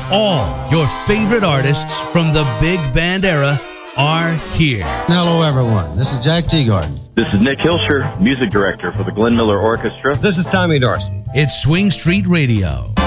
All your favorite artists from the big band era are here. Hello, everyone. This is Jack Teagarden. This is Nick Hilscher, music director for the Glenn Miller Orchestra. This is Tommy Dorsey. It's Swing Street Radio.